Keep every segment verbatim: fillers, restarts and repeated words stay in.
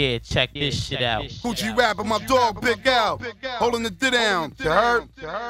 Yeah, check this shit out. Kool G Rap and my dog Big Al, holding the D down. You heard?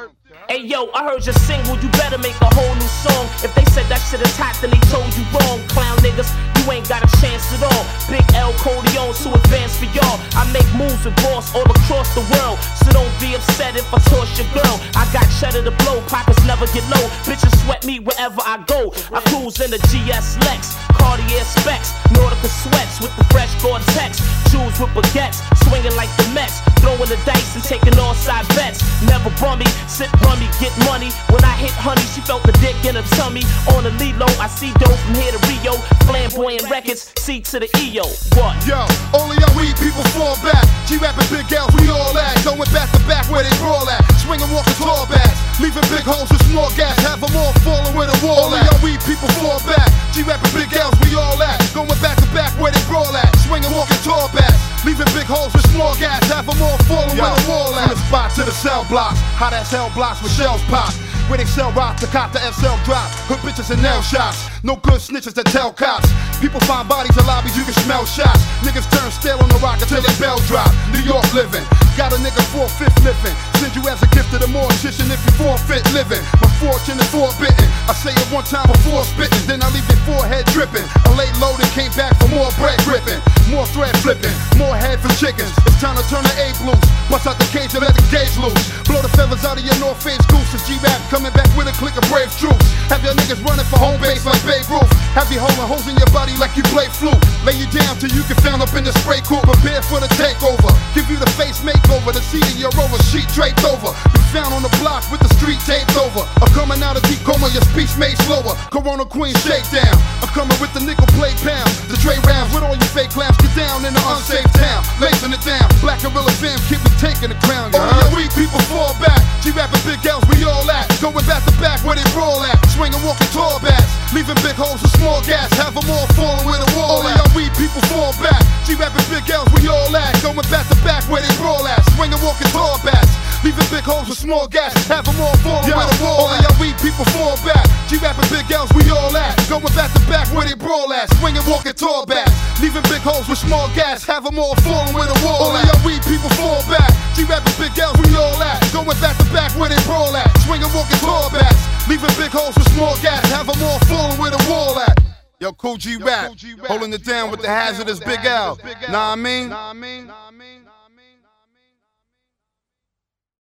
Hey yo, I heard your single, you better make a whole new song. If they said that shit is hot, then they told you wrong. Clown niggas, you ain't got a chance at all. Big L Codeon, too advanced for y'all. I make moves with boss all across the world, so don't be upset if I toss your girl. I got cheddar to blow, pockets never get low. Bitches sweat me wherever I go. I cruise in the G S Lex, Cartier specs, Nautica sweats with the fresh Gore-Tex. Shoes with baguettes, swinging like the Mets, throwing the dice and taking all side bets. Never bummy, sit bummy, get money. When I hit honey, she felt the dick in her tummy. On the Lilo, I see dope from here to Rio. Flamboyant records, C to the E O. What? Yo, only our weed people fall back. G-rapping big L's, we all at. Going back to back where they brawl at. Swinging, walking tall backs, leaving big holes with small gas. Have them all falling where the wall at. Only our weed people fall back. G-rapping big L's, we all at. Going back to back where they brawl at. Swinging, walking tall backs, leaving big holes with small gas. Have them all falling where the wall at. From the spot to the cell blocks, hot ass hell blocks with shells pop. Where they sell rock, the cop, the S L drop. Hood bitches and nail shots. No good snitches that tell cops. People find bodies in lobbies, you can smell shots. Niggas turn stale on the rock until they bell drop. New York living, got a nigga four-fifth living. Send you as a gift to the mortician if you forfeit living. My fortune is forbidden. I say it one time before spitting, then I leave your forehead dripping. I laid low and came back for more bread ripping, more thread flipping, more head for chickens. It's time to turn the A loose. Bust out the cage and let the gauge loose. Blow the feathers out of your North Face gooses. G-Rap coming back with a click of brave troops. Have your niggas running for home base like Babe Ruth. Have you holding holes in your body like you play flute. Lay you down till you get found up in the spray court. Prepare for the takeover. Give you the face makeover. The seat of your rover, sheet draped over. You found on the block with the street taped over. I'm coming out of deep coma, your speech made slower. Corona Queen shakedown. I'm coming with the nickel plate pound. The Dre rounds with all you fake clowns. Get down in the unsafe town. Lacing it down. Black Gorilla fam, keep me taking the crown. Only your weak people fall back. G-rapping big L's, we all at. Going back to back where they brawl at. Swinging, walking tall bats. Leaving big holes with small gas. Have them all falling where the wall at. Only our weak people fall back. G-rapping big L's, we all at. Going back to back where they brawl at. Swinging, walking tall bats. Leaving big holes with small gas. Have them all falling where the wall at. Only our weak people fall back. G-rapping big L's, we all at. Going back to back where they brawl at. Swinging, walking tall bats. Leaving big holes with small gas. Have them all falling where the wall at. Only our weak people fall back. G-rapping big L's, we all at. Going back to back where they brawl at. Swinging, walking tall bats. Leaving big holes with small gas. Have them all falling where the wall at. Yo, Kool G Rap, holding it down with the hazardous Big L. Nah, I mean?